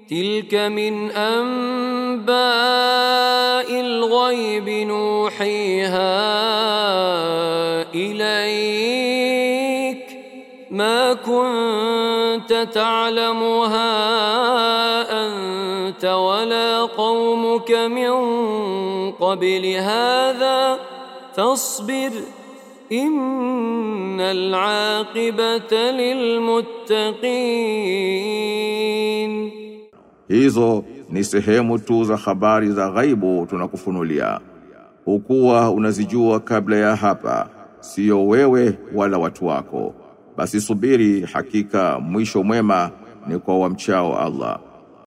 تلك من أنباء الغيب نوحيها إليك ما كنت تعلمها أنت ولا قومك من قبل هذا فاصبر إن العاقبة للمتقين. Hizo ni sehemu tu za habari za ghaibu tunakufunulia. Hukuwa unazijua kabla ya hapa, sio wewe wala watu wako. Basi subiri, hakika mwisho mwema ni kwa wamchao Allah.